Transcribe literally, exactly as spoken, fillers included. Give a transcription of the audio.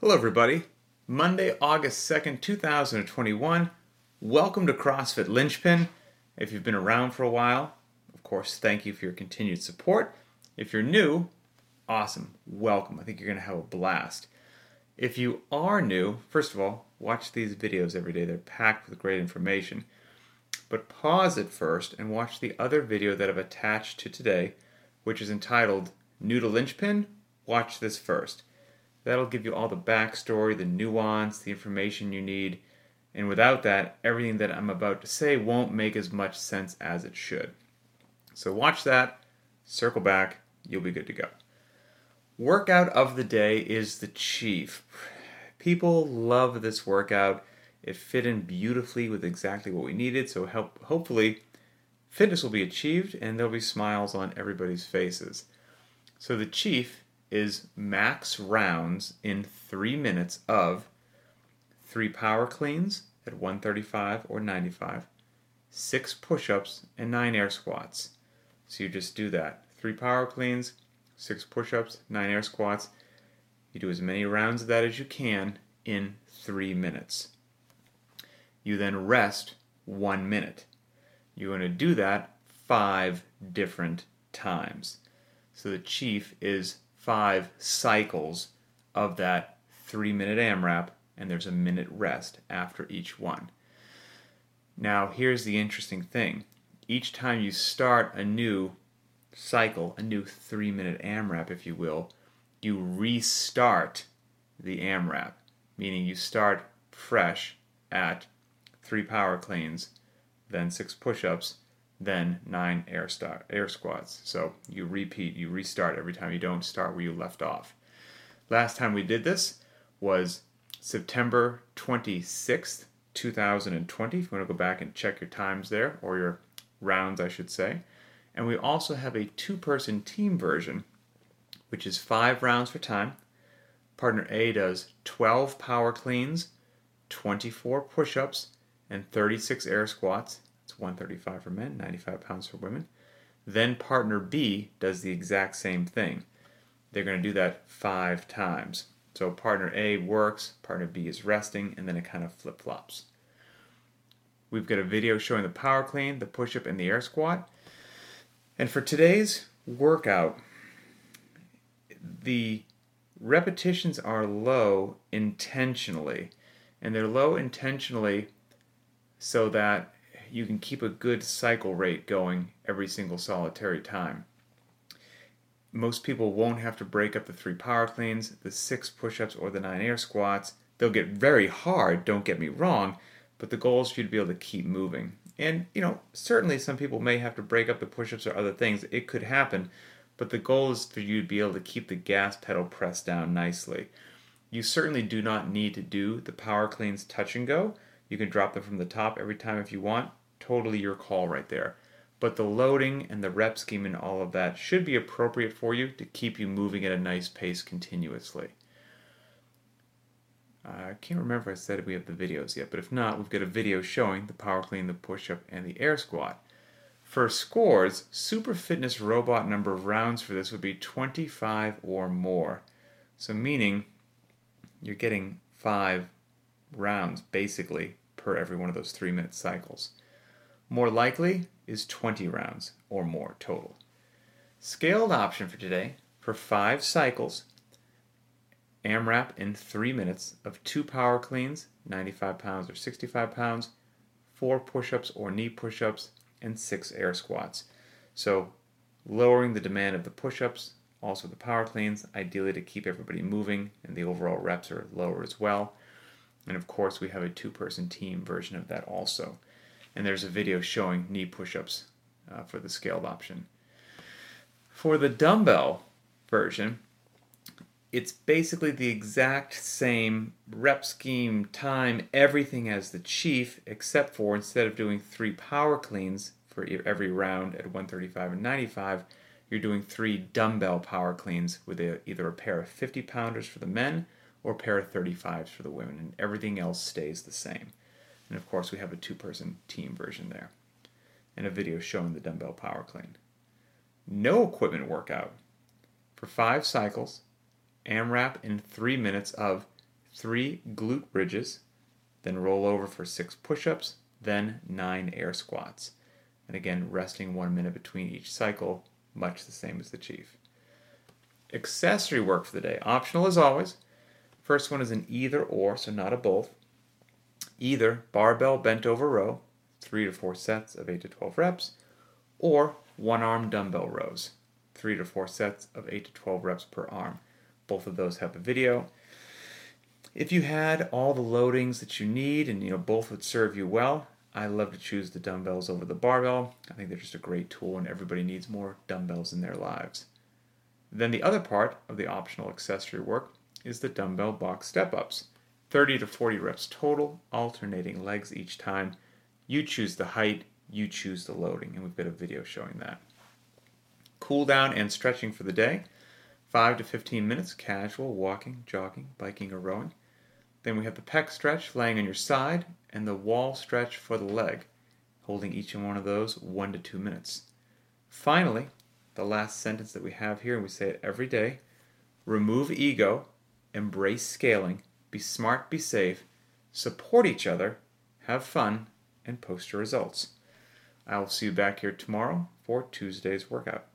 Hello everybody. Monday, August second, two thousand twenty-one. Welcome to CrossFit Linchpin. If you've been around for a while, of course, thank you for your continued support. If you're new, awesome. Welcome. I think you're going to have a blast. If you are new, first of all, watch these videos every day. They're packed with great information. But pause it first and watch the other video that I've attached to today, which is entitled New to Linchpin. Watch this first. That'll give you all the backstory, the nuance, the information you need. And without that, everything that I'm about to say won't make as much sense as it should. So watch that, circle back, you'll be good to go. Workout of the day is the Chief. People love this workout. It fit in beautifully with exactly what we needed, so help, hopefully fitness will be achieved and there'll be smiles on everybody's faces. So the Chief is max rounds in three minutes of three power cleans at one thirty-five or ninety-five, six push-ups, and nine air squats. So you just do that. Three power cleans, six push-ups, nine air squats. You do as many rounds of that as you can in three minutes. You then rest one minute. You're going to do that five different times. So the Chief is five cycles of that three minute AMRAP, and there's a minute rest after each one. Now here's the interesting thing. Each time you start a new cycle, a new three minute AMRAP if you will, you restart the AMRAP, meaning you start fresh at three power cleans, then six push-ups, then nine air, start, air squats. So you repeat, you restart every time. You don't start where you left off. Last time we did this was September twenty-sixth, two thousand twenty. If you want to go back and check your times there, or your rounds, I should say. And we also have a two-person team version, which is five rounds for time. Partner A does twelve power cleans, twenty-four push-ups, and thirty-six air squats. It's one thirty-five for men, ninety-five pounds for women. Then partner B does the exact same thing. They're going to do that five times. So partner A works, partner B is resting, and then it kind of flip-flops. We've got a video showing the power clean, the push-up, and the air squat. And for today's workout, the repetitions are low intentionally. And they're low intentionally so that you can keep a good cycle rate going every single solitary time. Most people won't have to break up the three power cleans, the six push-ups, or the nine air squats. They'll get very hard, don't get me wrong, but the goal is for you to be able to keep moving. And, you know, certainly some people may have to break up the push-ups or other things. It could happen, but the goal is for you to be able to keep the gas pedal pressed down nicely. You certainly do not need to do the power cleans touch and go. You can drop them from the top every time if you want. Totally your call right there. But the loading and the rep scheme and all of that should be appropriate for you to keep you moving at a nice pace continuously. I can't remember if I said we have the videos yet, but if not, we've got a video showing the power clean, the push-up, and the air squat. For scores, Super Fitness Robot number of rounds for this would be twenty-five or more. So meaning you're getting five rounds, basically, per every one of those three-minute cycles. More likely is twenty rounds or more total. Scaled option for today, for five cycles, AMRAP in three minutes of two power cleans, ninety-five pounds or sixty-five pounds, four push-ups or knee push-ups, and six air squats. So lowering the demand of the push-ups, also the power cleans, ideally to keep everybody moving, and the overall reps are lower as well. And of course we have a two-person team version of that also. And there's a video showing knee push-ups uh, for the scaled option. For the dumbbell version, it's basically the exact same rep scheme, time, everything as the Chief, except for instead of doing three power cleans for every round at one thirty-five and ninety-five, you're doing three dumbbell power cleans with a, either a pair of fifty pounders for the men or a pair of thirty-fives for the women, and everything else stays the same. And of course we have a two-person team version there, and a video showing the dumbbell power clean. No equipment workout. For five cycles, AMRAP in three minutes of three glute bridges, then roll over for six push-ups, then nine air squats. And again, resting one minute between each cycle, much the same as the Chief. Accessory work for the day, optional as always. First one is an either or, so not a both. Either barbell bent over row, three to four sets of eight to twelve reps, or one arm dumbbell rows, three to four sets of eight to twelve reps per arm. Both of those have a video. If you had all the loadings that you need and you know both would serve you well, I love to choose the dumbbells over the barbell. I think they're just a great tool and everybody needs more dumbbells in their lives. Then the other part of the optional accessory work is the dumbbell box step-ups. thirty to forty reps total, alternating legs each time. You choose the height, you choose the loading, and we've got a video showing that. Cool down and stretching for the day. five to fifteen minutes, casual, walking, jogging, biking, or rowing. Then we have the pec stretch, laying on your side, and the wall stretch for the leg, holding each one of those one to two minutes. Finally, the last sentence that we have here, and we say it every day, remove ego, embrace scaling, be smart, be safe, support each other, have fun, and post your results. I will see you back here tomorrow for Tuesday's workout.